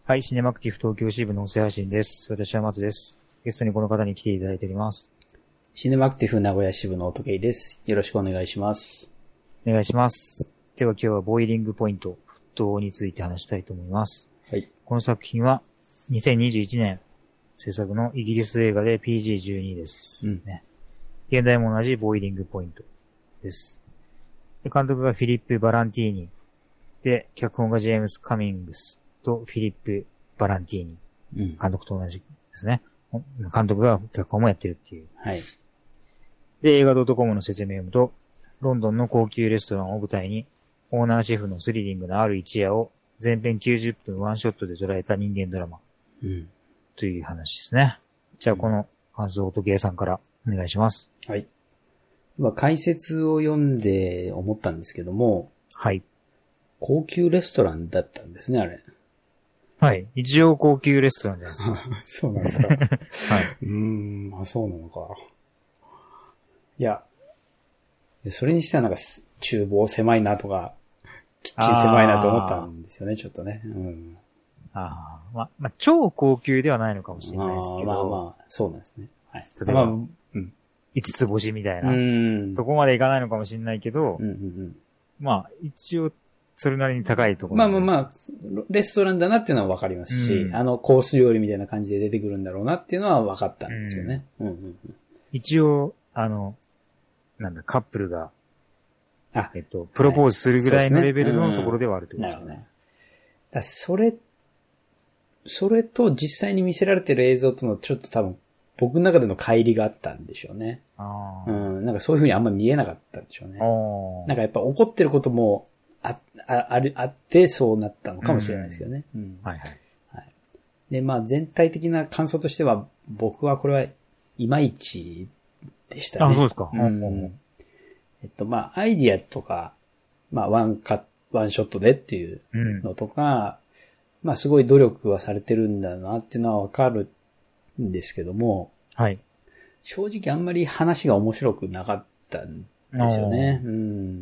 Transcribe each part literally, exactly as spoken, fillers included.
はい、シネマクティブ東京支部の音声配信です。私は松です。ゲストにこの方に来ていただいております。 シネマクティブ名古屋支部の音慶です。よろしくお願いします。 お願いします。では今日はボイリングポイント、沸騰について話したいと思います。 はい。 この作品はにせんにじゅういちねん制作のイギリス映画で ピージーじゅうに です、うんね。現代も同じボイリングポイントです。で監督がフィリップ・バランティーニ。で、脚本がジェームス・カミングスとフィリップ・バランティーニ。うん、監督と同じですね。監督が脚本もやってるっていう。 はい。 で、映画 .com の説明を読むと、ロンドンの高級レストランを舞台に、オーナーシェフのスリリングなある一夜を全編きゅうじゅっぷんワンショットで捉えた人間ドラマ。 うん。 という話ですね。じゃあこの感想を音慶さんからお願いします。 はい。今解説を読んで思ったんですけども。 はい。 高級レストランだったんですね、あれ。 はい。一応高級レストランじゃないですか。 そうなんですか。はい。 うーん、あ、そうなのか。いや、それにしてはなんか厨房狭いなとか、キッチン狭いなと思ったんですよね、ちょっとね。うん。 ああ、ま、まあ、超高級ではないのかもしれないですけど。 まあまあ、そうなんですね。はい。 例えば、 まあ、うん。 五つ星みたいな。 うん。 そこまでいかないのかもしれないけど、 うんうんうん、 まあ、一応、それなりに高いところ。 まあまあまあ、レストランだなっていうのはわかりますし、うん、あのコース料理みたいな感じで出てくるんだろうなっていうのは分かったんですよね。うんうんうん、 一応、あの、なんだ、カップルが、あ、えっと、プロポーズするぐらいのレベルのところではあるってことですよね。はい、うん、 だそれ、それと実際に見せられてる映像とのちょっと多分、僕の中での乖離があったんでしょうね。 あうん、なんかそういう風にあんま見えなかったんでしょうね。なんかやっぱ怒ってることもあ、あ、ある、あってそうなったのかもしれないですけどね。うんうん、 はいはい。 はい。で、まあ全体的な感想としては、僕はこれはいまいちでしたね。 あ、そうですか。 うん。えっと、まあアイディアとか、まあワンカット、ワンショットでっていうのとか、うん、まあすごい努力はされてるんだなっていうのはわかるんですけども、 はい。 正直あんまり話が面白くなかったんですよね。うん。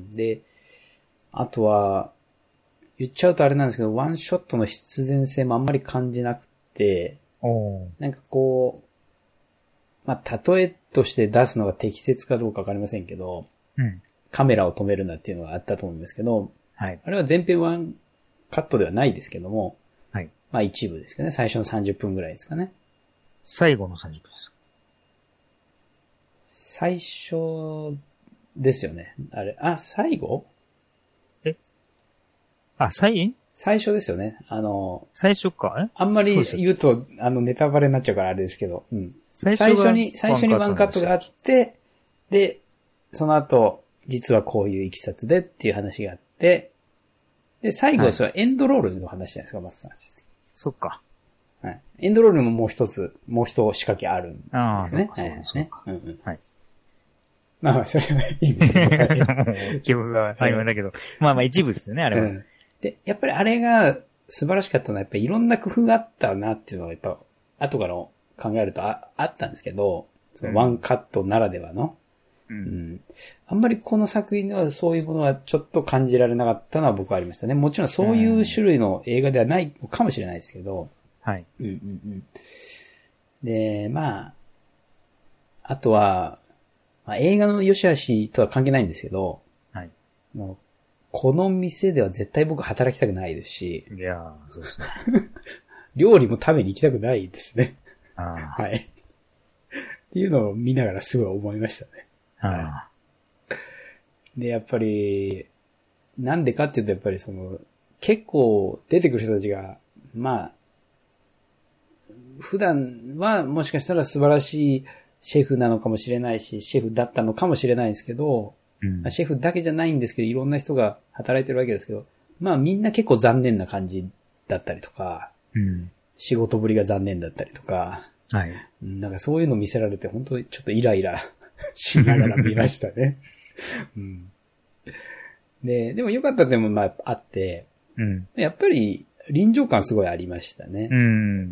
で、あとは、言っちゃうとあれなんですけど、ワンショットの必然性もあんまり感じなくて、なんかこう、まあ、例えとして出すのが適切かどうかわかりませんけど、 うん、 カメラを止めるなっていうのがあったと思うんですけど、 はい、 あれは全編ワンカットではないですけども、 はい、 まあ一部ですけどね、最初のさんじゅっぷんぐらいですかね。 最後のさんじゅっぷんですか？ 最初ですよね。あれ、あ、最後？ えあ、最最初ですよね。あの、 最初かあんまり言うと、あの、ネタバレになっちゃうからあれですけど、うん。最初、最初に、最初にワンカットがあって、で、その後、実はこういういきさつでっていう話があって、で、最後、それはエンドロールの話じゃないですか、松さん。 そっか。 はい。エンドロールにももう一つ、もう一仕掛けあるんですね。 ああ、そうか、そうか。 うんうん。 はい。 まあまあ、それはいいんですけど。記憶が曖昧だけど。まあまあ一部ですよね、あれは。 うんで、やっぱりあれが素晴らしかったのは、やっぱりいろんな工夫があったなっていうのは、やっぱ、後から考えると あ, あったんですけど、そのワンカットならではの、 うんうん。あんまりこの作品ではそういうものはちょっと感じられなかったのは僕はありましたね。もちろんそういう種類の映画ではないのかもしれないですけど、 はい。 うんうんうん。で、まあ、あとは、まあ、映画の良し悪しとは関係ないんですけど、 はい。 もうこの店では絶対僕働きたくないですし。 いやー、そうですね。 料理も食べに行きたくないですね。 あはい。っていうのを見ながらすごい思いましたね。 あで、やっぱり、なんでかっていうとやっぱりその、結構出てくる人たちが、まあ、普段はもしかしたら素晴らしいシェフなのかもしれないし、シェフだったのかもしれないですけど、 うん、 シェフだけじゃないんですけど、いろんな人が働いてるわけですけど、まあみんな結構残念な感じだったりとか、 うん、 仕事ぶりが残念だったりとか、 はい。 なんかそういうの見せられて本当にちょっとイライラしながら見ましたね。うん、で、でも良かった点もまああって、 うん、 やっぱり臨場感すごいありましたね。 うん、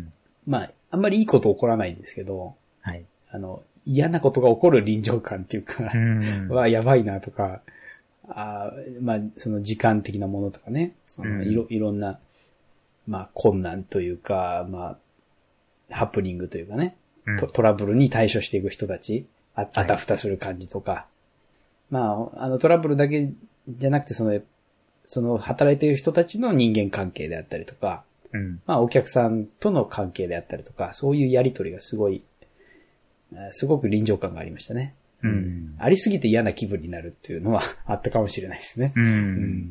まあ、あんまりいいこと起こらないんですけど、 はい。 あの、嫌なことが起こる臨場感っていうか、 うん、 はやばいなとか、あまあ、その時間的なものとかね、そのいろ、いろんな、 まあ困難というか、まあ、ハプニングというかね、 うん、 ト, トラブルに対処していく人たち、あ, あたふたする感じとか、はい、まあ、あのトラブルだけじゃなくて、その、その働いている人たちの人間関係であったりとか、 うん、 まあお客さんとの関係であったりとか、そういうやりとりがすごい、すごく臨場感がありましたね。 うん、 ありすぎて嫌な気分になるっていうのはあったかもしれないですね。 うんうん、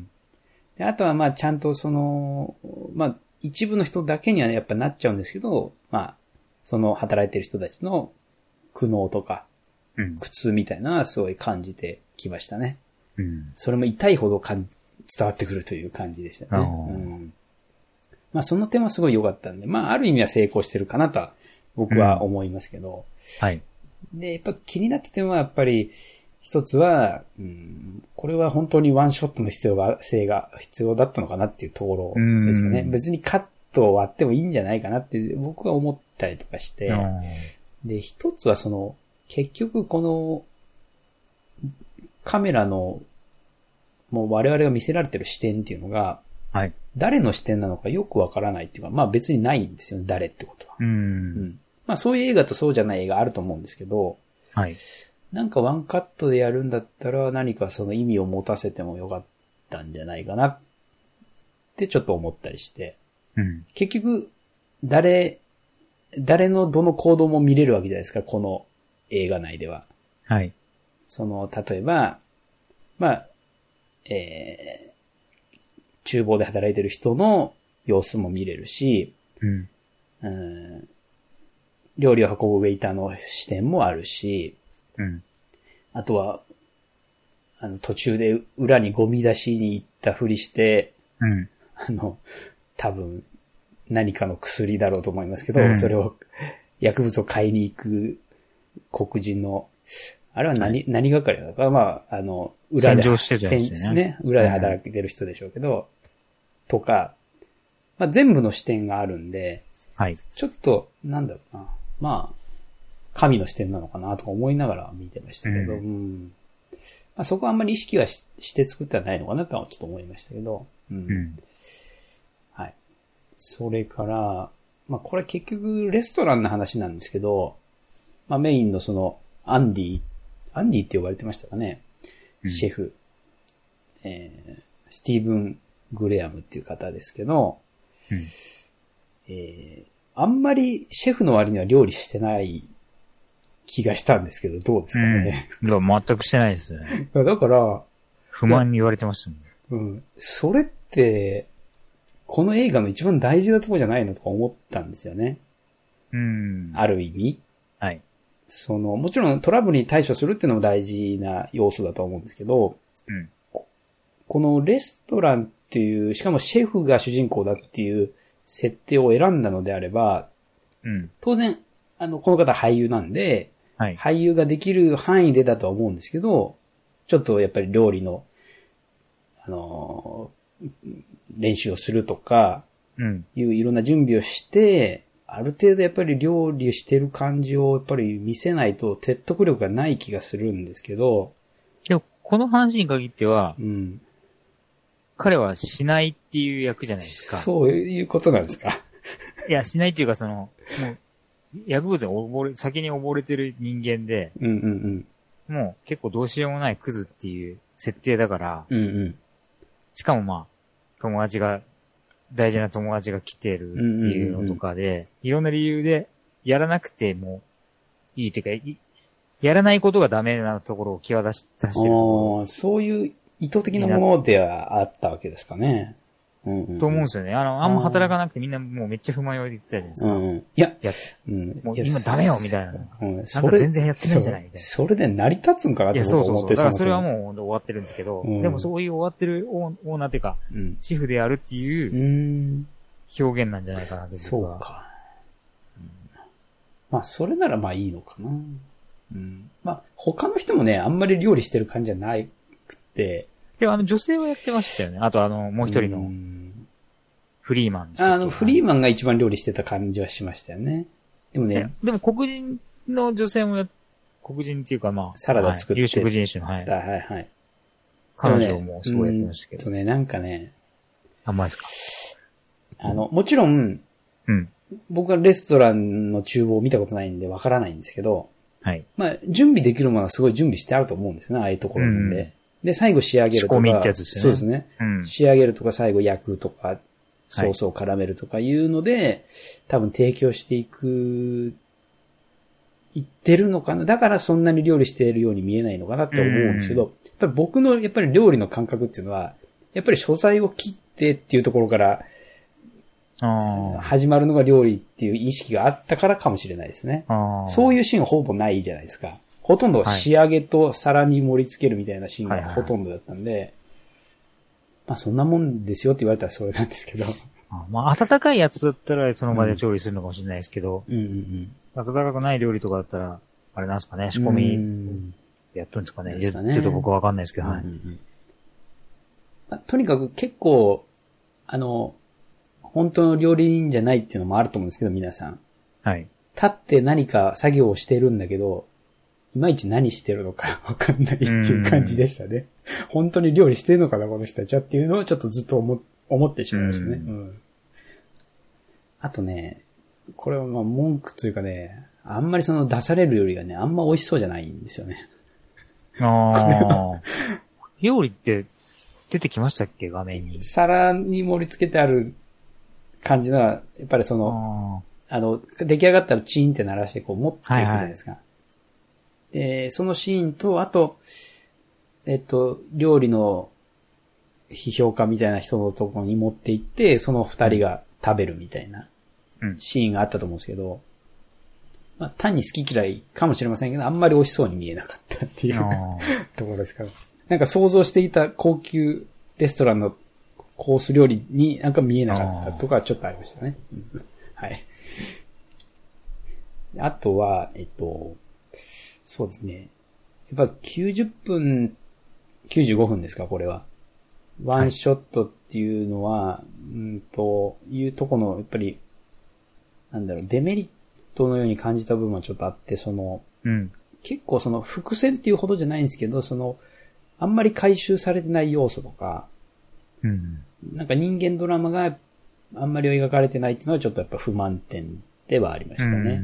であとはまあちゃんとその、まあ一部の人だけにはやっぱなっちゃうんですけど、まあその働いてる人たちの苦悩とか苦痛みたいなのはすごい感じてきましたね。 うん、 それも痛いほどかん伝わってくるという感じでしたね。うん、まあその点はすごい良かったんで、まあある意味は成功してるかなとは僕は思いますけど、 うん、はい。 で、やっぱ気になっててはやっぱり一つは、うん、これは本当にワンショットの必要が、性が必要だったのかなっていうところですよね。別にカットを割ってもいいんじゃないかなって僕は思ったりとかして、で、一つはその、結局このカメラのもう我々が見せられてる視点っていうのが、 はい。 誰の視点なのかよくわからないっていうか、まあ別にないんですよね、誰ってことは。 うん。うんうんまあそういう映画とそうじゃない映画あると思うんですけど、 はい。 なんかワンカットでやるんだったら何かその意味を持たせてもよかったんじゃないかなってちょっと思ったりして、 うん、 結局誰、誰のどの行動も見れるわけじゃないですか、この映画内では。 はい。 その、例えば、まあ、えー、厨房で働いてる人の様子も見れるし、 うん、 うん料理を運ぶウェイターの視点もあるし、 うん、 あとは、あの、途中で裏にゴミ出しに行ったふりして、 うん、 あの、多分、何かの薬だろうと思いますけど、 うん、 それを、薬物を買いに行く黒人の、あれは何、はい、何係なのかまあ、あの、裏で、 洗浄してたんですね。裏で働いてる人でしょうけど、うん、とか、まあ全部の視点があるんで、 はい。 ちょっと、なんだろうな。まあ、神の視点なのかなとか思いながら見てましたけど、うんうんまあ、そこはあんまり意識は し, して作ってはないのかなとはちょっと思いましたけど、うんうん、はい。それから、まあこれ結局レストランの話なんですけど、まあメインのそのアンディ、アンディって呼ばれてましたかね、うん、シェフ、えー、スティーブン・グレアムっていう方ですけど、 うんえーあんまりシェフの割には料理してない気がしたんですけど、どうですかね。 うん、全くしてないですよね。 だから、 不満に言われてましたもんね。うん。それって、この映画の一番大事なところじゃないのとか思ったんですよね。 うん。 ある意味。 はい。 その、もちろんトラブルに対処するっていうのも大事な要素だと思うんですけど、 うん。 こ, このレストランっていう、しかもシェフが主人公だっていう設定を選んだのであれば、 うん、 当然、あの、この方俳優なんで、 はい、 俳優ができる範囲でだとは思うんですけど、ちょっとやっぱり料理の、あのー、練習をするとか、 うん、 いういろんな準備をして、ある程度やっぱり料理してる感じをやっぱり見せないと説得力がない気がするんですけど。 でも、この話に限っては、 うん。 彼はしないっていう役じゃないですか。 そういうことなんですか。 いや、しないっていうかその、もう、薬物に溺れ、先に溺れてる人間で、 うんうんうん、もう結構どうしようもないクズっていう設定だから、 うんうん、しかもまあ、友達が、大事な友達が来てるっていうのとかで、うんうんうん、いろんな理由でやらなくてもいいっていうか、やらないことがダメなところを際立たしてる。 あ、そういう意図的なものではあったわけですかね。うんうんうん、 と思うんですよね。あの、あんま働かなくてみんなもうめっちゃ不満を言ってたじゃないですか。 うんうん、いや、 やうん、 もう今ダメよみたいな。 うん、 それなんか全然やってないじゃないみたいな。 それで成り立つんかなって僕は思ってた。だからそれはもう終わってるんですけど、うん、でもそういう終わってるオーナーっていうか、うん、シェフであるっていう表現なんじゃないかなと僕は。 そうか。うん、まあそれならまあいいのかな。うん、まあ他の人もね、あんまり料理してる感じじゃなくて。 でもあの女性はやってましたよね。あとあの、もう一人の。フリーマンですよ。 あの、フリーマンが一番料理してた感じはしましたよね。でもね。 でも黒人の女性もや、黒人っていうかまあ。 サラダ作って。 有色人種の、はい。 はいはい。 彼女もすごいやってましたけど。 とね、なんかね。 あんまですか。 あの、もちろん、 うん。 僕はレストランの厨房を見たことないんでわからないんですけど、 はい。 まあ、準備できるものはすごい準備してあると思うんですね、ああいうところなんで。うん、で、最後仕上げるとか。 仕込みってやつですよね。 そうですね。うん、仕上げるとか最後焼くとか、ソースを絡めるとかいうので、はい、多分提供していく、いってるのかな。だからそんなに料理しているように見えないのかなって思うんですけど、やっぱり僕のやっぱり料理の感覚っていうのは、やっぱり素材を切ってっていうところから、あ始まるのが料理っていう意識があったからかもしれないですね。あそういうシーンほぼないじゃないですか。ほとんど仕上げと皿に盛り付けるみたいなシーンがほとんどだったんで、はいはいはい、まあそんなもんですよって言われたらそれなんですけど。 あまあ温かいやつだったらその場で調理するのかもしれないですけど、 うんうんうん、 温かくない料理とかだったら、あれなんですかね、仕込みやっとるんですかね。ですかねちょっと僕はわかんないですけど、はいうんうんうんまあ、とにかく結構、あの、本当の料理人じゃないっていうのもあると思うんですけど、皆さん。 はい。 立って何か作業をしてるんだけど、いまいち何してるのかわかんないっていう感じでしたね。本当に料理してるのかな、この人たちはっていうのをちょっとずっと思、思ってしまいましたね。うんうん、あとね、これはまあ文句というかね、あんまりその出される料理がね、あんま美味しそうじゃないんですよね。 ああ。料理って出てきましたっけ、画面に。 皿に盛り付けてある感じのは、やっぱりその、あの、出来上がったらチーンって鳴らしてこう持っていくじゃないですか。はいはい、で、そのシーンと、あと、えっと、料理の批評家みたいな人のところに持って行って、その二人が食べるみたいなシーンがあったと思うんですけど、まあ単に好き嫌いかもしれませんけど、あんまり美味しそうに見えなかったっていうところですから。なんか想像していた高級レストランのコース料理になんか見えなかったとかちょっとありましたね。はい。あとは、えっと、そうですね。やっぱきゅうじゅっぷん、きゅうじゅうごふんですか、これは。ワンショットっていうのは、はい、うんと、いうとこの、やっぱり、なんだろう、デメリットのように感じた部分はちょっとあって、その、 うん、 結構その伏線っていうほどじゃないんですけど、その、あんまり回収されてない要素とか、 うん、 なんか人間ドラマがあんまり描かれてないっていうのはちょっとやっぱ不満点ではありましたね。うんうん、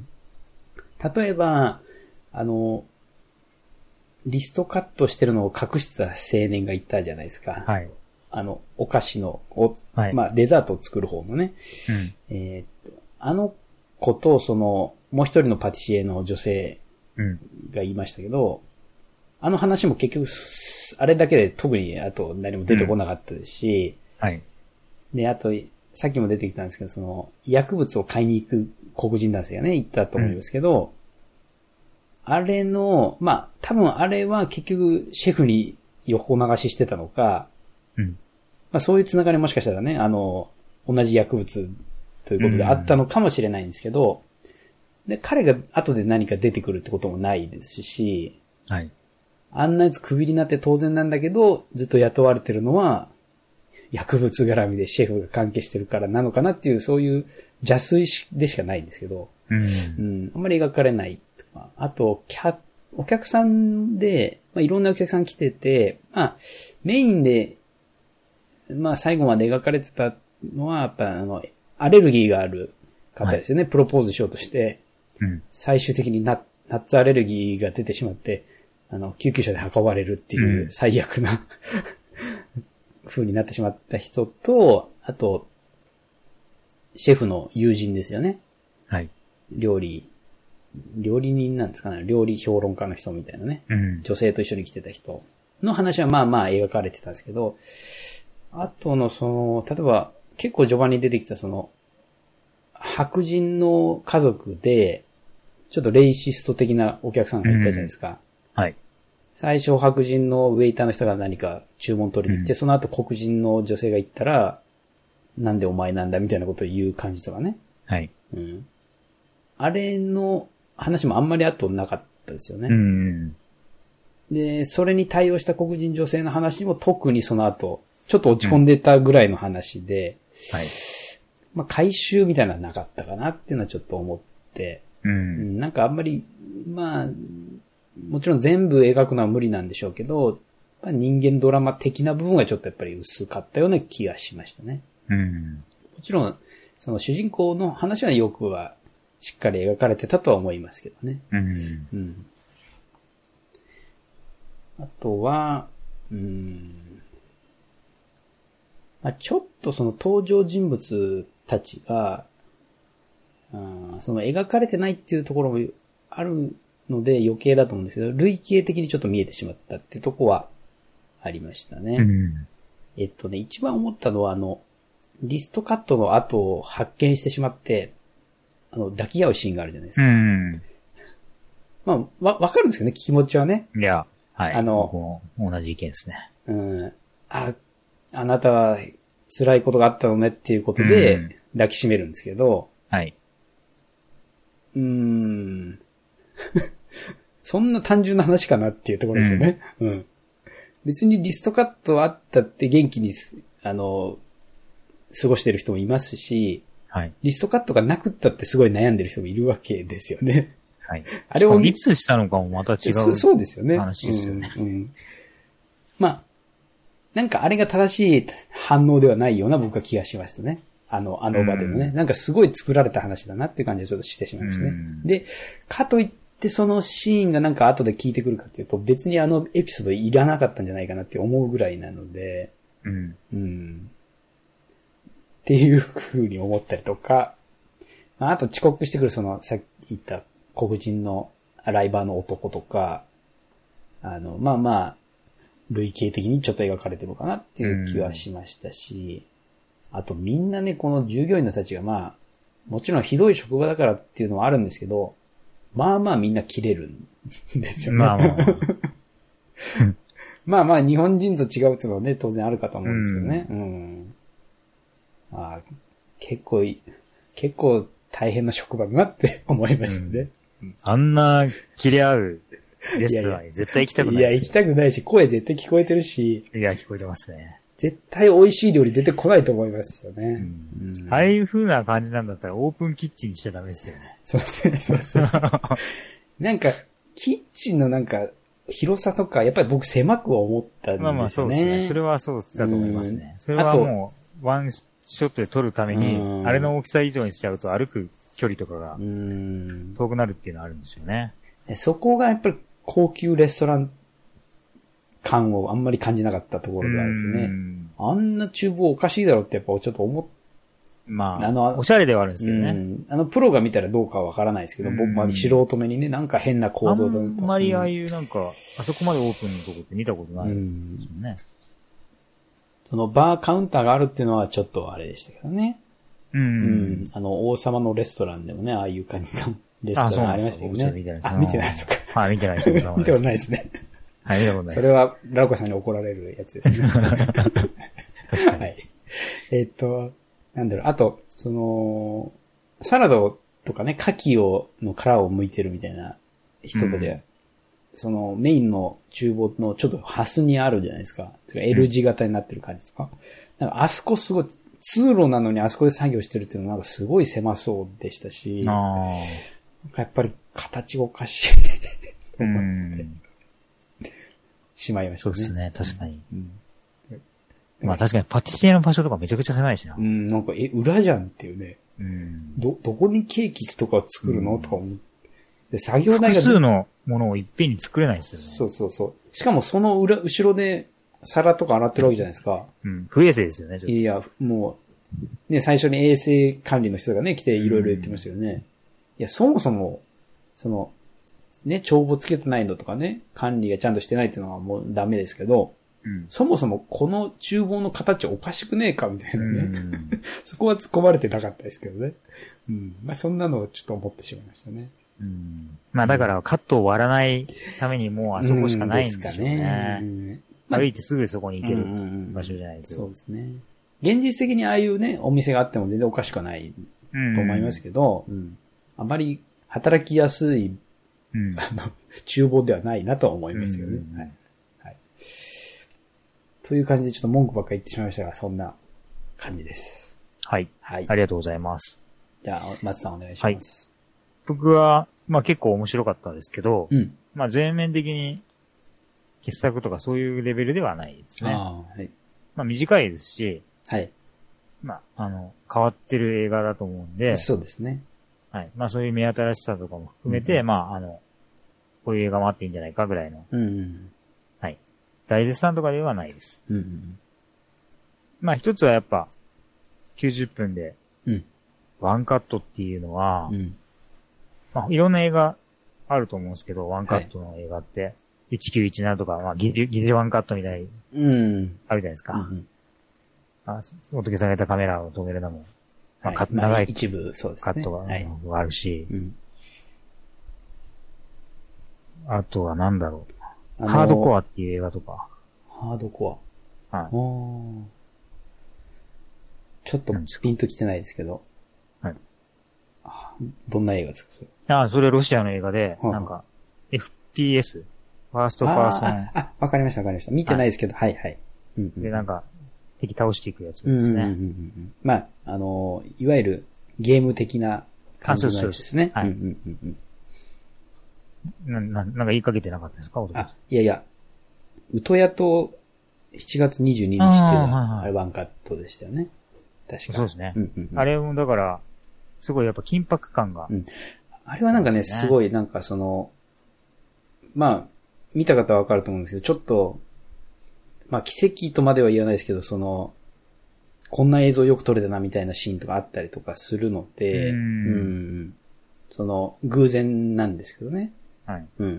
例えば、あの、リストカットしてるのを隠してた青年がいたじゃないですか。 はい。 あの、お菓子の、おはい、 まあ、デザートを作る方のね。 うん、 えー、っと、あの子と、その、もう一人のパティシエの女性がいましたけど、うん、あの話も結局、あれだけで特にあと何も出てこなかったですし、 うん、はい。 で、あと、さっきも出てきたんですけど、その、薬物を買いに行く黒人男性がね、行ったと思うんですけど、うん、あれの、まあ、多分あれは結局シェフに横流ししてたのか、 うん、 まあそういうつながりもしかしたらね、あの、同じ薬物ということであったのかもしれないんですけど、うん、で、彼が後で何か出てくるってこともないですし、 はい。 あんなやつクビになって当然なんだけど、ずっと雇われてるのは、薬物絡みでシェフが関係してるからなのかなっていう、そういう邪推でしかないんですけど、 うん。 うん、あんまり描かれないとか。あと、お客さんで、まあ、いろんなお客さん来てて、まあ、メインで、まあ、最後まで描かれてたのは、やっぱ、あの、アレルギーがある方ですよね。はい、プロポーズしようとして、 うん、 最終的にナッツアレルギーが出てしまって、あの、救急車で運ばれるっていう最悪な、うん、風になってしまった人と、あと、シェフの友人ですよね。 はい。 料理、料理人なんですかね。料理評論家の人みたいなね。 うん、 女性と一緒に来てた人の話はまあまあ描かれてたんですけど、あとのその、例えば結構序盤に出てきたその、白人の家族で、ちょっとレイシスト的なお客さんがいたじゃないですか。 うん、はい。 最初白人のウェイターの人が何か注文取りに行って、うん、その後黒人の女性が行ったら、なんでお前なんだみたいなことを言う感じとかね。 はい。 うん。あれの話もあんまり後なかったですよね。 うん。 で、それに対応した黒人女性の話も特にその後、ちょっと落ち込んでたぐらいの話で、 うん、はい。 まあ回収みたいなのはなかったかなっていうのはちょっと思って、 うん。 うん、なんかあんまり、まあ、もちろん全部描くのは無理なんでしょうけど、人間ドラマ的な部分がちょっとやっぱり薄かったような気がしましたね。 うん。 もちろん、その主人公の話はよくはしっかり描かれてたとは思いますけどね。 うん。 うん。あとは、うーん。まあ、ちょっとその登場人物たちが、あその描かれてないっていうところもあるので余計だと思うんですけど、類型的にちょっと見えてしまったっていうところはありましたね。 うん、 えっとね、一番思ったのはあの、リストカットの後を発見してしまって、あの、抱き合うシーンがあるじゃないですか。 うん。 まあ、わ、わかるんですよね、気持ちはね。 いや、はい。 あの、 同じ意見ですね。 うん。あ、あなたは辛いことがあったのねっていうことで、うん、抱きしめるんですけど、 はい。 うーん。そんな単純な話かなっていうところですよね。うん。うん、別にリストカットあったって元気に、あの、過ごしてる人もいますし、 はい。 リストカットがなくったってすごい悩んでる人もいるわけですよね。 はい。 あれをいつしたのかもまた違う。 そうですよね。 話ですよね。 うんうん、まあ、なんかあれが正しい反応ではないような僕は気がしましたね。あの、あの場でのね。うん、なんかすごい作られた話だなっていう感じがちょっとしてしまいましたね。うん、で、かといってそのシーンがなんか後で聞いてくるかっていうと別にあのエピソードいらなかったんじゃないかなって思うぐらいなので、 うん。 うん。っていう風に思ったりとか、あと遅刻してくるそのさっき言った黒人のライバーの男とか、あの、まあまあ、類型的にちょっと描かれてるのかなっていう気はしましたし、うん、あとみんなね、この従業員の人たちがまあ、もちろんひどい職場だからっていうのはあるんですけど、まあまあみんな切れるんですよね。まあまあ。まあまあ日本人と違うっていうのはね、当然あるかと思うんですけどね。うん。うん、あ結構、結構大変な職場だなって思いましたね。 うん、あんな切れ合うレストランに絶対行きたくないですよ。 いや、行きたくないし、声絶対聞こえてるし。 いや、聞こえてますね。 絶対美味しい料理出てこないと思いますよね。 うんうん、ああいう風な感じなんだったらオープンキッチンにしちゃダメですよね。 そうですね、そうそうそう。なんか、キッチンのなんか、広さとか、やっぱり僕狭く思ったんですよね。 まあまあそうですね。それはそうだと思いますね。それはもう、ワンショットで撮るために、あれの大きさ以上にしちゃうと歩く距離とかが遠くなるっていうのはあるんですよね。 そこがやっぱり高級レストラン感をあんまり感じなかったところであるんですよね。あんな厨房おかしいだろうってやっぱちょっと思っまあ、あの、おしゃれではあるんですけどね。うん、 あの、プロが見たらどうかはわからないですけど、僕まで素人目にね、なんか変な構造で。あんまりああいうなんか、あそこまでオープンのとこって見たことないんですよね。 そのバーカウンターがあるっていうのはちょっとあれでしたけどね。うん。うん。あの、王様のレストランでもね、ああいう感じのレストランありましたよね。あ、見てないですか。 はい、見てないです。見たことないですね。 はい、見たことないです。 それは、ラウコさんに怒られるやつですね。確かに。はい。えっと、なんだろう、あと、その、サラダとかね、牡蠣を、の殻を剥いてるみたいな人たちが、うん、そのメインの厨房のちょっとハスにあるじゃないですか。L 字型になってる感じとか。なんかあそこすごい、通路なのにあそこで作業してるっていうのはなんかすごい狭そうでしたし、 あやっぱり形がおかしいと思ってしまいましたね。 そうですね、確かに。うんうん、まあ確かにパティシエの場所とかめちゃくちゃ狭いしな。 うん、なんか、え、裏じゃんっていうね。 うん、 ど、どこにケーキとかを作るの、うん、とか思って。で、作業台が。複数のものをいっぺんに作れないですよね。 そうそうそう。しかもその裏、後ろで皿とか洗ってるわけじゃないですか。 うん。不衛生ですよね、ちょっと。 いや、もう、ね、最初に衛生管理の人がね、来ていろいろ言ってましたよね。うん、いや、そもそも、その、ね、帳簿つけてないのとかね、管理がちゃんとしてないっていうのはもうダメですけど、うん、そもそもこの厨房の形おかしくねえかみたいなね。うん、そこは突っ込まれてなかったですけどね。うん。まあそんなのをちょっと思ってしまいましたね。 うん、まあだからカットを割らないためにもうあそこしかないんですよね。うん、ねまあ、歩いてすぐそこに行ける場所じゃないですか。そうですね。現実的にああいうね、お店があっても全然おかしくはないと思いますけど、うんうん、あまり働きやすい、うん、あの、厨房ではないなとは思いましたけどね。うんはいはい。という感じでちょっと文句ばっかり言ってしまいましたが、そんな感じです。 はい。はい。ありがとうございます。 じゃあ、松さんお願いします。はい僕は、まあ結構面白かったですけど、 うん、 まあ全面的に傑作とかそういうレベルではないですね。 あはい、 まあ短いですし、 はい、 まあ、あの、変わってる映画だと思うんで。 そうですね。 はい。まあそういう目新しさとかも含めて、うん、まああの、こういう映画もあっていいんじゃないかぐらいの。 うんうん、 はい。大絶賛とかではないです。 うんうん、 まあ一つはやっぱ、きゅうじゅっぷんで、ワンカットっていうのは、 うん、 まあいろんな映画あると思うんですけど、ワンカットの映画って、はい、いちきゅういちななとか、まあギリ、ギリワンカットみたいに、 うん、 あるじゃないですか。うんうん、あ、おとけされたカメラを止めるのも、まあ、 はい、 長い、 まあ、一部、そうですね。 カットが、はい、あるし、 うん、 あとはなんだろう。ハードコアっていう映画とか。 ハードコア。はい。 おちょっとピンときてないですけど。 はい。 どんな映画ですか、それ。 ああ、それロシアの映画で、なんか、エフピーエス、ファーストパーソン。 ああ、わかりました、わかりました。見てないですけど、はい、はい、はい。 うんうん、で、なんか、敵倒していくやつですね。 うんうんうんうん、まあ、あの、いわゆるゲーム的な感じのやつですね。 はい。うんうんうんうんな、な、なんか言いかけてなかったですか？ あ、いやいや、ウトヤとしちがつにじゅうににちっていうのは、あ,、はいはい、あれワンカットでしたよね。確かそうですね。 うんうんうん、 あれもだから、すごいやっぱ緊迫感が、 うん。あれはなんかね、すごいなんかその、まあ、見た方はわかると思うんですけど、ちょっと、まあ奇跡とまでは言わないですけど、その、こんな映像よく撮れたなみたいなシーンとかあったりとかするので、 うん、 うん、その、偶然なんですけどね。 はい。 うんうん。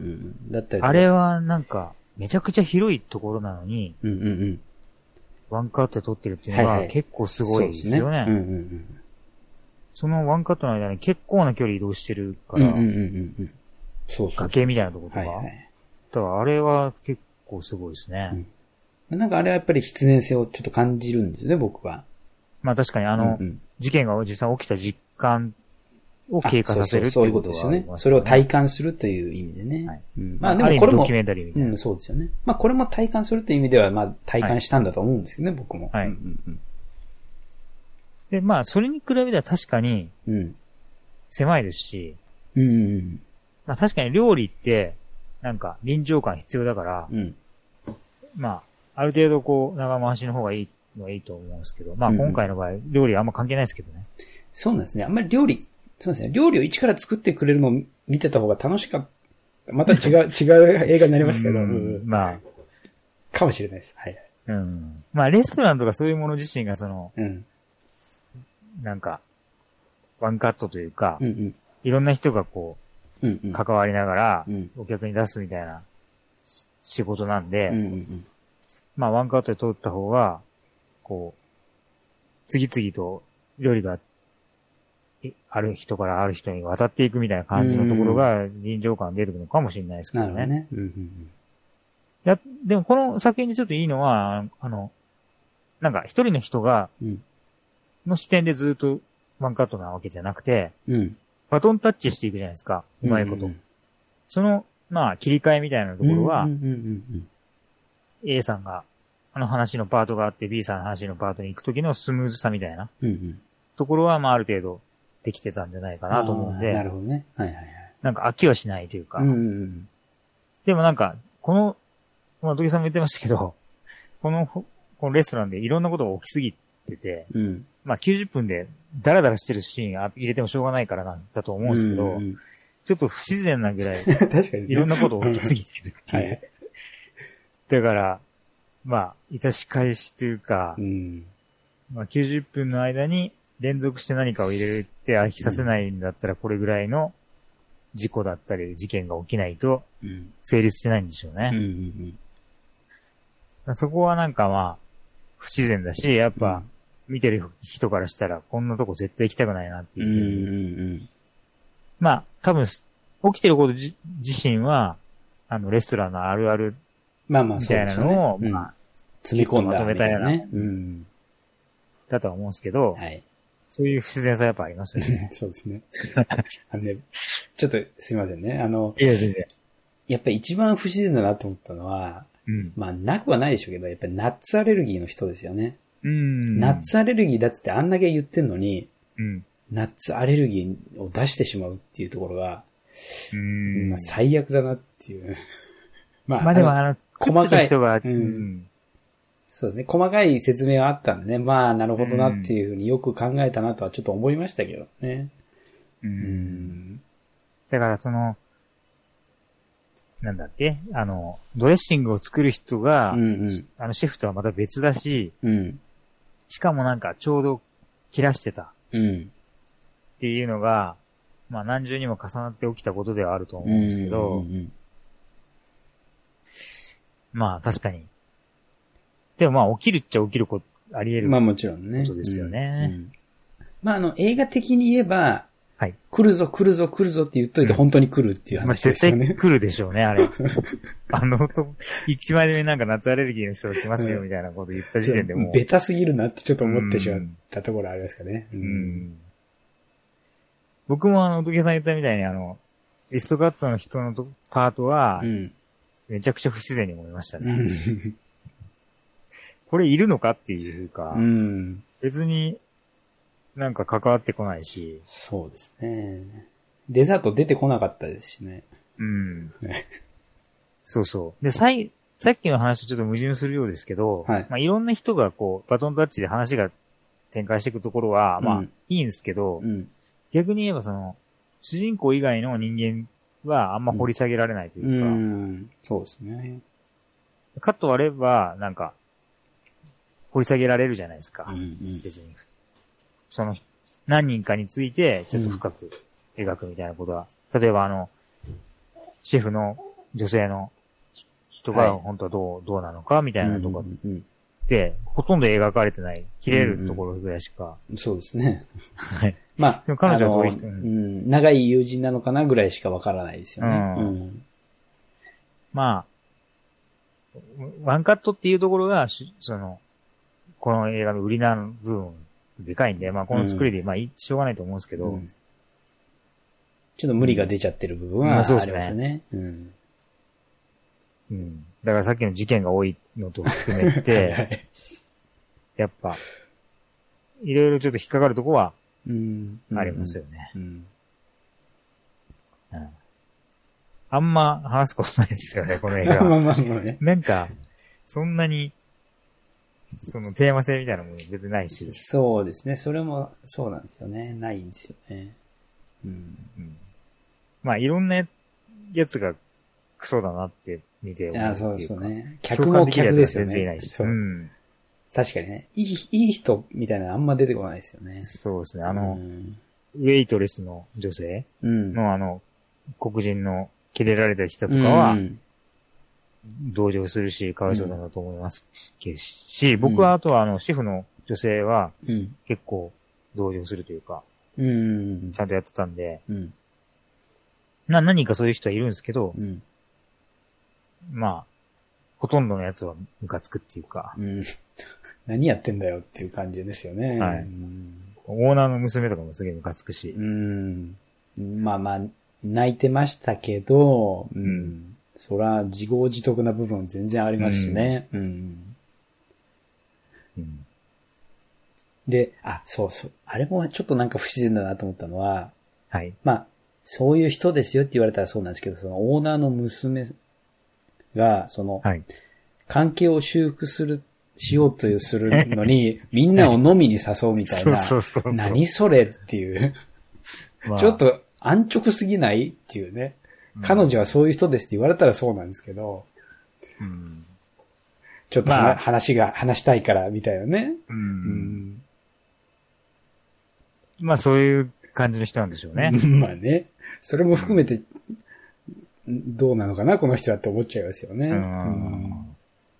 だったりあれはなんか、めちゃくちゃ広いところなのに、 うんうんうん。 ワンカットで撮ってるっていうのは結構すごいですよね。はいはい、そうですね。うんうんうん。 そのワンカットの間に結構な距離移動してるから、 うんうんうんうん。そうそう。 崖みたいなところとか。 はいはい。 だからあれは結構すごいですね。 うん、なんかあれはやっぱり必然性をちょっと感じるんですよね、僕は。 まあ確かにあの、うんうん、事件が実際起きた実感を経過させるっていうことですよね。 それを体感するという意味でね。はいうん、まあでもこれも、ドキュメンタリーみたいな。うん、そうですよね。まあこれも体感するという意味では、まあ体感したんだと思うんですけどね、はい、僕も。 はい、うんうんうん。で、まあそれに比べたら確かに、狭いですし、 うんうんうん、 まあ確かに料理って、なんか臨場感必要だから、うん、まあ、ある程度こう、長回しの方がいいのはいいと思うんですけど、まあ今回の場合、うんうん、料理はあんま関係ないですけどね。 そうなんですね。あんまり料理、そうですね。料理を一から作ってくれるのを見てた方が楽しかった。また違う、違う映画になりますけど。うん、 まあ。 かもしれないです。はい。 うん。まあレストランとかそういうもの自身がその、 うん、 なんか、ワンカットというか、 うんうん、 いろんな人がこう、 うんうん、 関わりながら、 うん、 お客に出すみたいな仕事なんで、 うんうんうん、 まあワンカットで撮った方が、こう、次々と料理がある人からある人に渡っていくみたいな感じのところが臨場感出るのかもしれないですけどね。 なるほどね。うんうんうん、 やでもこの作品でちょっといいのは、あの、なんか一人の人が、の視点でずっとワンカットなわけじゃなくて、 うん、 バトンタッチしていくじゃないですか。うまいこと。うんうんうん、その、まあ切り替えみたいなところは、 うんうんうんうん、 A さんが、あの話のパートがあって B さんの話のパートに行くときのスムーズさみたいな、 うんうん、 ところはまあある程度できてたんじゃないかなと思うんで。 なるほどね。はいはいはい。 なんか飽きはしないというか。 うんうんうん、 でもなんか、この、まあ、土井さんも言ってましたけど、この、このレストランでいろんなことが起きすぎてて、 うん、 まあきゅうじゅっぷんでダラダラしてるシーン入れてもしょうがないからなんだと思うんですけど、 うんうん、 ちょっと不自然なぐらい、 確かに、ね、 いろんなことが起きすぎてるっていう。 はい、 だから、まあ、致し返しというか、 うん、 まあきゅうじゅっぷんの間に連続して何かを入れて飽きさせないんだったらこれぐらいの事故だったり事件が起きないと成立しないんでしょうね。 うんうんうん、そこはなんかまあ、不自然だし、やっぱ見てる人からしたらこんなとこ絶対行きたくないなっていう。 うんうんうん、 まあ、多分起きてること自身は、あのレストランのあるあるまあまあみたいなのを、 ね、 まあ、 詰め込んだまとめたような、 ね、うん、 だとは思うんですけど、 はい、 そういう不自然さやっぱありますよね。 そうですね。あのね、ちょっとすいませんね。あの、 いや全然。 やっぱり一番不自然だなと思ったのは、 うん、 まあなくはないでしょうけど、やっぱりナッツアレルギーの人ですよね。 うん、 ナッツアレルギーだっつってあんだけ言ってんのに、 うん、 ナッツアレルギーを出してしまうっていうところが、 うんまあ、最悪だなっていう。 まあ、まあでもあの、 細かい人が、 うん、 そうですね。細かい説明はあったんでね。まあ、なるほどなっていうふうによく考えたなとはちょっと思いましたけどね。 うん。うん、だからその、なんだっけあの、ドレッシングを作る人が、うんうん、あのシェフとはまた別だし、うん、しかもなんかちょうど切らしてた。うん。っていうのが、まあ何重にも重なって起きたことではあると思うんですけど、うんうんうん、まあ確かに。でもまあ起きるっちゃ起きること、あり得る。 まあもちろんね。 ことですよね。 うんうん、まああの映画的に言えば、 はい。 来るぞ来るぞ来るぞって言っといて本当に来るっていう話ですよね。 まあ、絶対来るでしょうね、あれ。あの、一番初めになんか夏アレルギーの人が来ますよみたいなこと言った時点でもう。 ベタすぎるなってちょっと思ってしまったところありますかね。 うん。うん、僕もあの、時計さん言ったみたいにあの、リストカットの人のパートは、うん、めちゃくちゃ不自然に思いましたね。これいるのかっていうか、うん、別になんか関わってこないし。 そうですね。デザート出てこなかったですしね。うん。 そうそう。で、さい、さっきの話とちょっと矛盾するようですけど、はい。まあ、いろんな人がこう、バトンタッチで話が展開していくところは、まあ、うん、いいんですけど、うん、逆に言えばその、主人公以外の人間はあんま掘り下げられないというか、うん、 うんそうですね。 カット割れば、なんか、掘り下げられるじゃないですか。うんうん、別に。その、何人かについて、ちょっと深く描くみたいなことは、うん、例えばあの、シェフの女性の人が本当はどう、はい、どうなのかみたいなとこで、ほとんど描かれてない、切れるところぐらいしか。 うんうん、そうですね。 はい。まあ、でも彼女はどういう人、うん、 長い友人なのかなぐらいしかわからないですよね。うんうん、 まあ、ワンカットっていうところが、その、この映画の売りな部分、でかいんで、まあこの作りで、うん、まあしょうがないと思うんですけど、うん、 ちょっと無理が出ちゃってる部分はありますね。まあ、そうですね。うん。 うん。だからさっきの事件が多いのと含めて、はい、やっぱ、いろいろちょっと引っかかるとこは、ありますよね。うん。うんうん、あんま話すことないですよね、この映画。まあまあまあね。なんか、そんなに、そのテーマ性みたいなもの別にないし。 そうですね。それもそうなんですよね。ないんですよね。うん。 うん、まあいろんなやつがクソだなって見て思うっていうか。 あそうそうね。客も客ですよね。 全然いないし。 そう。うん、確かにね。いい、いい人みたいなのあんま出てこないですよね。 そうですね。あの、うん、ウェイトレスの女性の、うん、あの、黒人のキレられた人とかは、うん同情するし、かわいそうだなと思いますし、うん、僕はあとはあの、シェフの女性は、結構同情するというか、うん、ちゃんとやってたんで、うん、な、何人かそういう人はいるんですけど、うん、まあ、ほとんどのやつはムカつくっていうか、うん、 何やってんだよっていう感じですよね。はい。 うん、オーナーの娘とかもすげえムカつくし。 うん、まあまあ、泣いてましたけど、うんうんそら、自業自得な部分全然ありますしね。うん。うんうん、で、あ、そうそう。あれもちょっとなんか不自然だなと思ったのは、はい。まあ、そういう人ですよって言われたらそうなんですけど、そのオーナーの娘が、その、はい、関係を修復する、しようとするのに、みんなを飲みに誘うみたいな、そうそうそうそう。何それっていう、まあ、ちょっと安直すぎないっていうね。彼女はそういう人ですって言われたらそうなんですけど、うん、ちょっと、まあ、話が、話したいからみたいなね、うんうん。 まあそういう感じの人なんでしょうね。 まあね。それも含めて、どうなのかなこの人はって思っちゃいますよね。うん、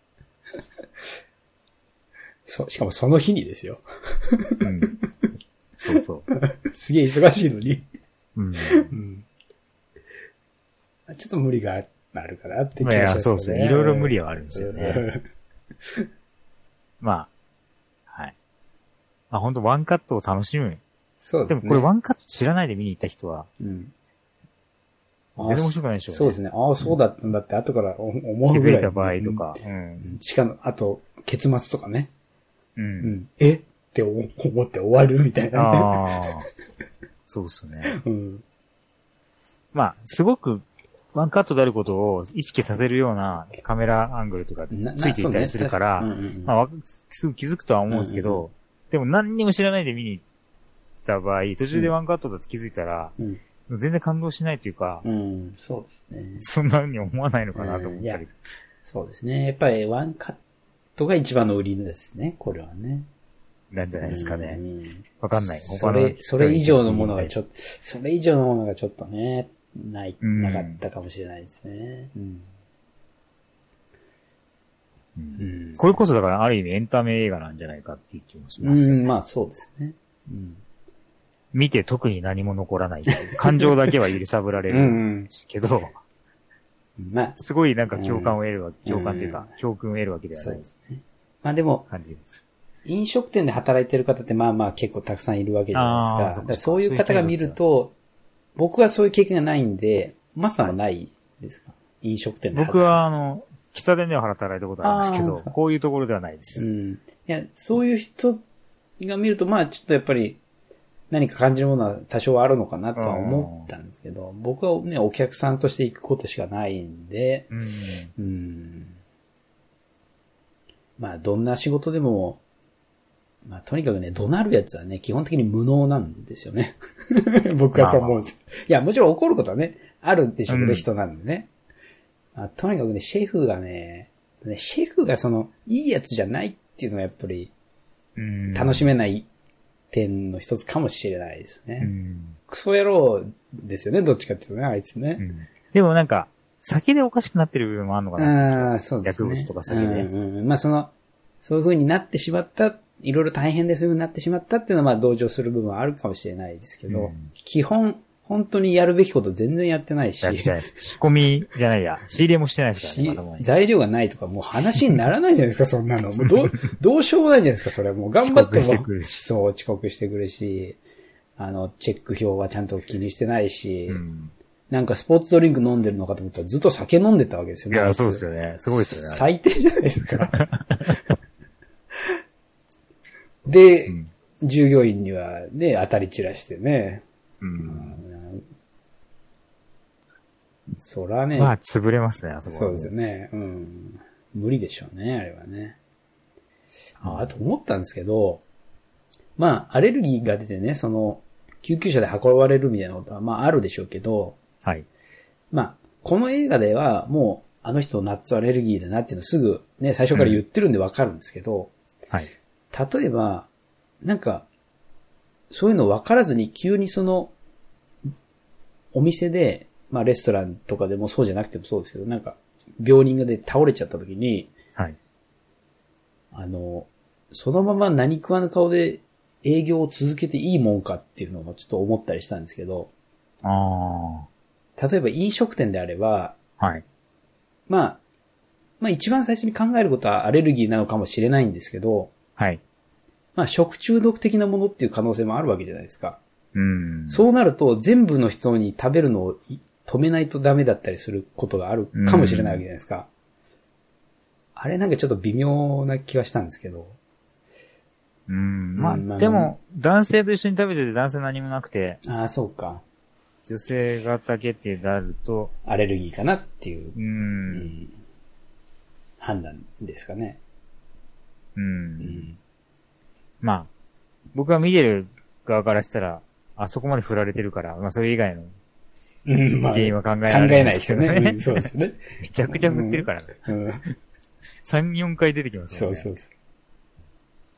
そしかもその日にですよ。うん、そうそう。すげえ忙しいのに。うんうんちょっと無理があるかなって気がしますね。いや、 そうですね。いろいろ無理はあるんですよね。まあ、はい。まあ本当ワンカットを楽しむ。そうですね。でもこれワンカット知らないで見に行った人は、うん、全然面白くないでしょうね。 そうですね。ああ、そうだったんだって後から思うぐらい。 気づいた場合とか。 うん。しかも、あと、結末とかね。うん。うん、えって思って終わるみたいな、ね。ああ。 そうですね。うん。まあ、すごく、 ワンカットであることを意識させるようなカメラアングルとかついていたりするから、ねうんうん、まあ、すぐ気づくとは思うんですけど、うんうんうん、でも何にも知らないで見に行った場合、途中でワンカットだと気づいたら、うんうん、全然感動しないというか、 うん、そうですね。 そんな風に思わないのかなと思ったり、うん。 そうですね。やっぱりワンカットが一番の売りですね、これはね。 なんじゃないですかね。うんうん、わかんない。 それ、それ以上のものがちょっと、それ以上のものがちょっとね、ない、なかったかもしれないですね。うんうんうん、これこそだからある意味エンタメ映画なんじゃないかっていう気もしますよね。 うん、まあそうですね。うん、 見て特に何も残らない。感情だけは揺り揺られるけど、うんうん、まあ、すごいなんか共感を得るわけ、うん、共感っていうか、教訓を得るわけではない。そうですね。 まあでも、感じです。飲食店で働いてる方ってまあまあ結構たくさんいるわけじゃないですか。だからそういう方が見ると、僕はそういう経験がないんで、マスさんはないですか、はい、飲食店で僕はあの、喫茶店では働いたことあるんですけど、こういうところではないです。 うん。いや、そういう人が見ると、まあちょっとやっぱり何か感じるものは多少あるのかなとは思ったんですけど、僕はね、お客さんとして行くことしかないんで、うん。うん、まあどんな仕事でも、まあとにかくね、怒鳴るやつはね、基本的に無能なんですよね。僕はそう思うんです。まあ、いや、もちろん怒ることはね、あるんでしょうけど、うん、人なんでね。まあ、とにかくね、シェフがね、シェフがその、いいやつじゃないっていうのがやっぱり、楽しめない点の一つかもしれないですね。うん、クソ野郎ですよね、どっちかっていうとね、あいつね。うん、 でもなんか、酒でおかしくなってる部分もあるのかな。 ああ、そうですね。 薬物とか酒で。 うんうん、まあその、そういう風になってしまった、いろいろ大変でそういう風になってしまったっていうのはまあ同情する部分はあるかもしれないですけど、うん、基本、本当にやるべきこと全然やってないし。 やってないです。仕込みじゃないや。仕入れもしてないですからね。 材料がないとかもう話にならないじゃないですか、そんなの。もうどう、どうしようもないじゃないですか、それはもう頑張っても。遅刻してくるし。そう、遅刻してくるし、あの、チェック表はちゃんと気にしてないし、うん、なんかスポーツドリンク飲んでるのかと思ったらずっと酒飲んでたわけですよね。 いや、そうですよね。すごいですよね。 最低じゃないですか。で、うん、従業員にはね、当たり散らしてね。うん、そらね。 まあ、潰れますね、あそこは。 そうですよね。うん。無理でしょうね、あれはね。あ、あと思ったんですけど、まあ、アレルギーが出てね、その、救急車で運ばれるみたいなことは、まあ、あるでしょうけど、 はい。 まあ、この映画では、もう、あの人ナッツアレルギーだなっていうのすぐ、ね、最初から言ってるんでわかるんですけど、 うん、はい。 例えば、なんか、そういうの分からずに急にその、お店で、まあレストランとかでもそうじゃなくてもそうですけど、なんか、病人がで倒れちゃった時に、 はい。 あの、そのまま何食わぬ顔で営業を続けていいもんかっていうのもちょっと思ったりしたんですけど、 ああ。例えば飲食店であれば、 はい。 まあ、まあ一番最初に考えることはアレルギーなのかもしれないんですけど、 はい。 まあ食中毒的なものっていう可能性もあるわけじゃないですか。 うん。 そうなると全部の人に食べるのを止めないとダメだったりすることがあるかもしれないわけじゃないですか。あれなんかちょっと微妙な気はしたんですけど。 うん。まあ、まあ、でも、男性と一緒に食べてて男性何もなくて。 ああ、そうか。 女性がだけってなると。 アレルギーかなっていう。 うん。うん、 判断ですかね。 うん。うんまあ、僕が見てる側からしたら、あそこまで振られてるから、まあそれ以外の原因は考えられない、ね。 考えないですよね。うん、そうですね。 めちゃくちゃ振ってるからね。うん、さん、よんかい出てきますよね。 そうそうそう。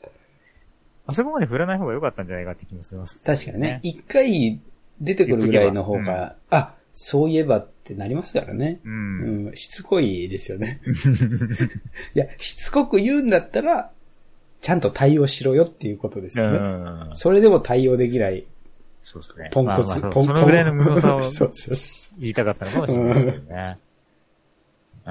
あそこまで振らない方が良かったんじゃないかって気もします、 ね。確かにね。一回出てくるぐらいの方が、うん、あ、そういえばってなりますからね。うん。うん、しつこいですよね。いや、しつこく言うんだったら、ちゃんと対応しろよっていうことですよね。うんそれでも対応できない。 そうですね。 ポンコツ、 まあまあ、 ポンコツ。 そのぐらいの無能さをそうそう言いたかったのかもしれないですけどね。うん、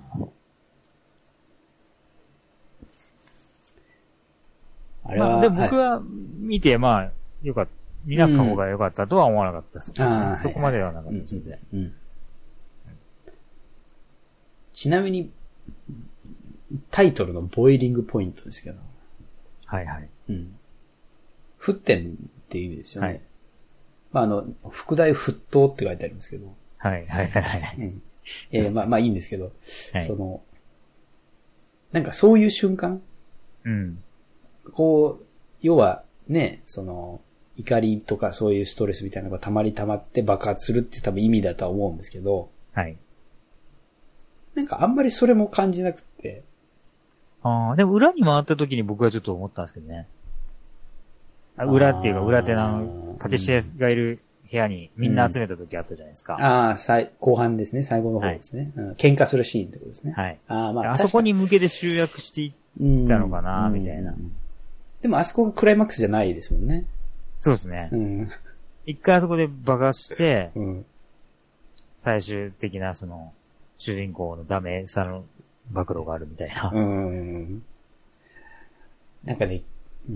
あれは、まあ、でも僕は見て、まあ、よかった。見なかった方がよかったとは思わなかったです、ねうん。そこまではなかったです、全然、うんうん。 ちなみに、タイトルのボイリングポイントですけど。 はいはい。 うん。沸点っていう意味ですよね。はい。まあ、あの、副題沸騰って書いてありますけど。 はいはいはいはい。 うん、えー、まあまあいいんですけど、 はい、 その、なんかそういう瞬間、 うん、 こう、要はね、その、怒りとかそういうストレスみたいなのが溜まり溜まって爆発するって多分意味だとは思うんですけど、 はい。 なんかあんまりそれも感じなくて。 ああ、でも裏に回った時に僕はちょっと思ったんですけどね。裏っていうか裏手の、パティシエがいる部屋にみんな集めた時あったじゃないですか。 うん、ああ、最、後半ですね。最後の方ですね。はい、うん、喧嘩するシーンってことですね。 はい。 ああ、まあ。 あそこに向けて集約していったのかな、みたいな。 でもあそこがクライマックスじゃないですもんね。 そうですね。 うん。 一回あそこで爆発して、 うん、 最終的なその、主人公のダメさの暴露があるみたいな。 うん。なんかね、うん、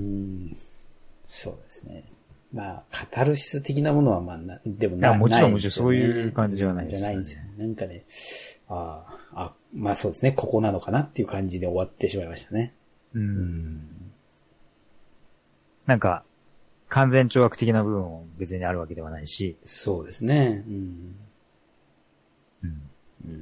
そうですね。まあ、カタルシス的なものはまあな、でもない。 もちろんもちろんそういう感じではないです、ね。 じゃないんですよ。なんかね、ああ、あ、まあそうですね、ここなのかなっていう感じで終わってしまいましたね。 うん。うんなんか、完全懲悪的な部分も別にあるわけではないし。 そうですね。うん。 うん。うん、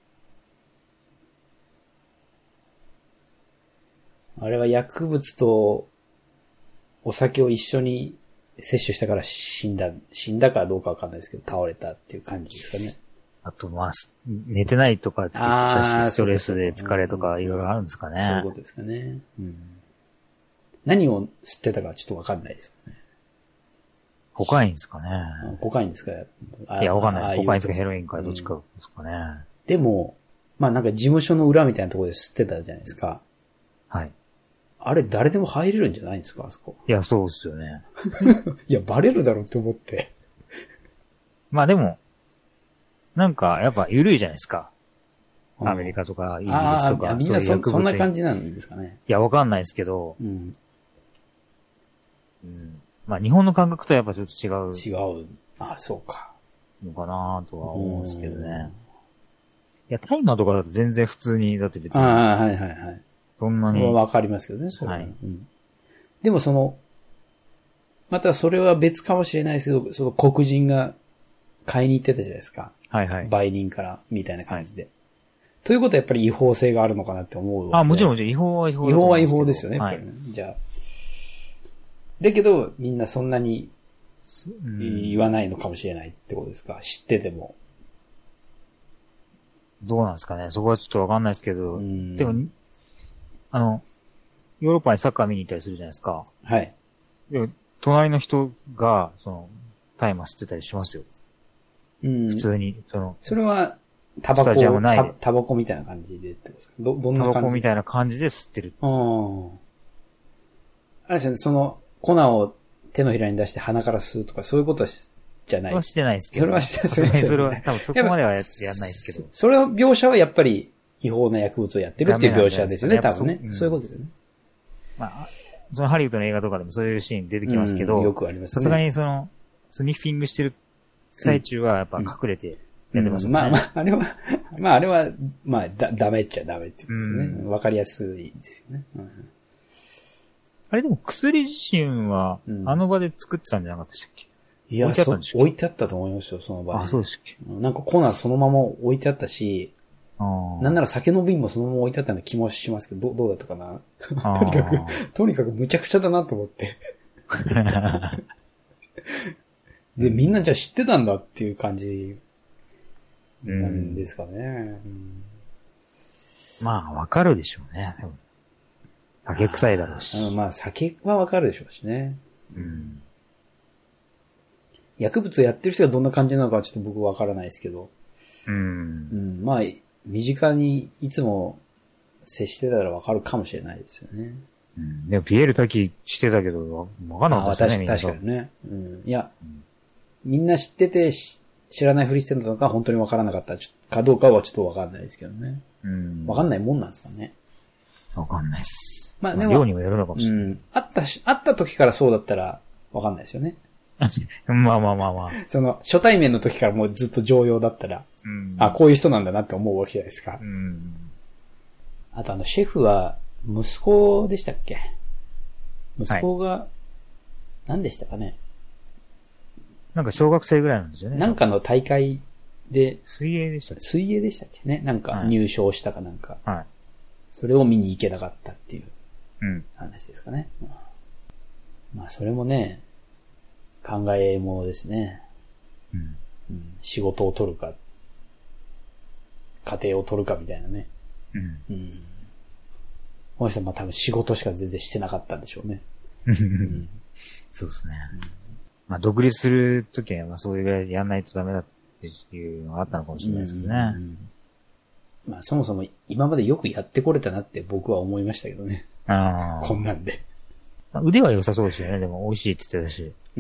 あれは薬物とお酒を一緒に摂取したから死んだ、死んだかどうかわかんないですけど、倒れたっていう感じですかね。 あと、まあ、寝てないとかって言ったし、ストレスで疲れとかいろいろあるんですかね。 そういうことですかね。うん、何を吸ってたかちょっとわかんないですよね。 コカインですかね。 コカインですか？ いや、わかんない。コカインですかヘロインかどっちかですかね、うん。 でも、まあなんか事務所の裏みたいなところで吸ってたじゃないですか。 はい。 あれ誰でも入れるんじゃないんですかあそこ。 いや、そうですよね。 いや、バレるだろうって思って。 まあでも、なんかやっぱ緩いじゃないですか。アメリカとかイギリスとか。 みんな そ, そんな感じなんですかね。 いや、わかんないですけど。 うん。 うん、まあ日本の感覚とはやっぱちょっと違う。 違う。ああ、そうか。 のかなとは思うんですけどね。いや、タイマーとかだと全然普通に、だって別に。 ああ、はいはいはい。 そんなに。 わかりますけどね、それは、 はい、 うん。でもその、またそれは別かもしれないですけど、その黒人が買いに行ってたじゃないですか。 はいはい。 売人から、みたいな感じで。はい、ということはやっぱり違法性があるのかなって思う。 あ、もちろんもちろん違法は違法違法は違法ですよね、やっぱりね。 はい、 じゃあ。だけど、みんなそんなに言わないのかもしれないってことですか、知ってても。 どうなんですかね、そこはちょっとわかんないですけど。でも、あの、ヨーロッパにサッカー見に行ったりするじゃないですか。 はい。 で隣の人が、その、大麻吸ってたりしますよ。 うん。普通に、その。 それは、タバコ、タ, タバコみたいな感じでってことですか？ど、どんな感じ？ タバコみたいな感じで吸ってる。 ああ。あれですね、その、粉を手のひらに出して鼻から吸うとか、そういうことはじゃない。 それはしてないですけど。 それはしてない。 それは、多分そこまではややんないですけど。 それの描写はやっぱり違法な薬物をやってるっていう描写ですよね、多分ね、うん。そういうことですよね。 まあ、そのハリウッドの映画とかでもそういうシーン出てきますけど、 うん、よくありますね。 さすがにその、スニッフィングしてる最中はやっぱ隠れてやってますよね。 うんうん、まあまあ、あれは、まああれは、まあだ、ダメっちゃダメって言うんですよね。わ、うん、かりやすいですよね。うんあれでも薬自身は、あの場で作ってたんじゃなかったでしたっけ？ いや、置いてあったんでしょ？置いてあったと思いますよ、その場に。 あ、そうですっけ？ なんかコーナーそのまま置いてあったし、なんなら酒の瓶もそのまま置いてあったような気もしますけど、どどうだったかなとにかく、とにかくむちゃくちゃだなと思って。で、みんなじゃあ知ってたんだっていう感じなんですかね。うんうん、 まあ、わかるでしょうね。酒臭いだろうし。 あまあ、酒はわかるでしょうしね。 うん。 薬物をやってる人がどんな感じなのかはちょっと僕わからないですけど。 うん。うん、まあ、身近にいつも接してたらわかるかもしれないですよね。 うん。でも、ピエール滝してたけど、わかんなかったですね。 あ確かにね。うん。いや、うん、みんな知ってて知らないふりしてたのか本当にわからなかったかどうかはちょっとわかんないですけどね。うん。わかんないもんなんですかね。 わかんないっす。 まあでも、 量にもよるのかもしれない。うん。 あったし、あった時からそうだったらわかんないですよね。 まあまあまあまあ。 その、初対面の時からもうずっと常用だったら、うん、あ、こういう人なんだなって思うわけじゃないですか。うん、あとあの、シェフは、息子でしたっけ？息子が、はい、何でしたかね？ なんか小学生ぐらいなんですよね。 なんかの大会で、 水泳でしたっけ？ 水泳でしたっけね。なんか入賞したかなんか。 はい。 それを見に行けなかったっていううん。 話ですかね。うん、まあそれもね、考えものですね。 うんうん、仕事を取るか、家庭を取るかみたいなね。 うん。 うん、この人はまあ多分仕事しか全然してなかったんでしょうね。 うん、そうですね。うん、まあ独立するときはまあそういうぐらいやんないとダメだっていうのがあったのかもしれないですけどね。うんうん、 まあそもそも今までよくやってこれたなって僕は思いましたけどね。ああ。こんなんで。 腕は良さそうですよね。でも美味しいって言ってたし。 うん。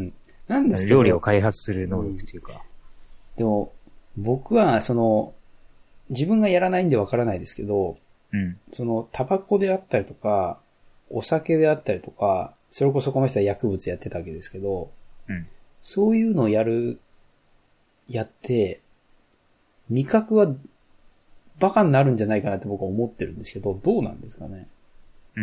なんですけど。 料理を開発する能力っていうか。うん、 でも、僕はその、自分がやらないんでわからないですけど、 うん、 その、タバコであったりとか、お酒であったりとか、それこそこの人は薬物やってたわけですけど、 うん、 そういうのをやる、やって、味覚はバカになるんじゃないかなって僕は思ってるんですけど、どうなんですかね。 うん、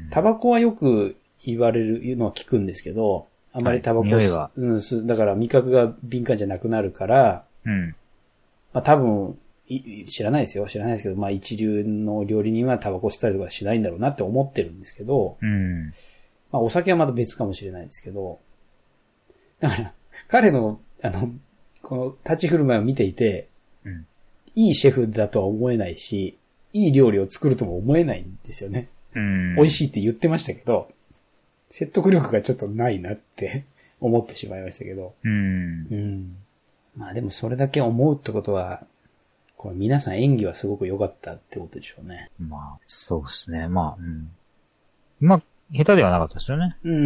タバコはよく言われるのは聞くんですけど、あまりタバコ、 はい、 うん、だから味覚が敏感じゃなくなるから、 うん、 まあ多分、知らないですよ。知らないですけど、まあ一流の料理人はタバコ吸ったりとかしないんだろうなって思ってるんですけど、 うん、 まあお酒はまた別かもしれないですけど、だから、彼の、あの、この立ち振る舞いを見ていて、 うん、 いいシェフだとは思えないし、いい料理を作るとも思えないんですよね。 うん、 美味しいって言ってましたけど、説得力がちょっとないなって思ってしまいましたけど。 うん。 うん。まあでもそれだけ思うってことは、これ皆さん演技はすごく良かったってことでしょうね。 まあ、そうですね。まあ、うん。まあ、下手ではなかったですよね。 うん、うん。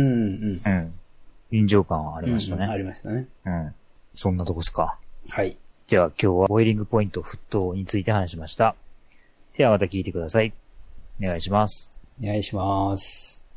うん。臨場感はありましたね。 うん、ありましたね。 うん。そんなとこですか。 はい。 では今日はボイリングポイント沸騰について話しました。ではまた聞いてください。お願いします。 お願いします。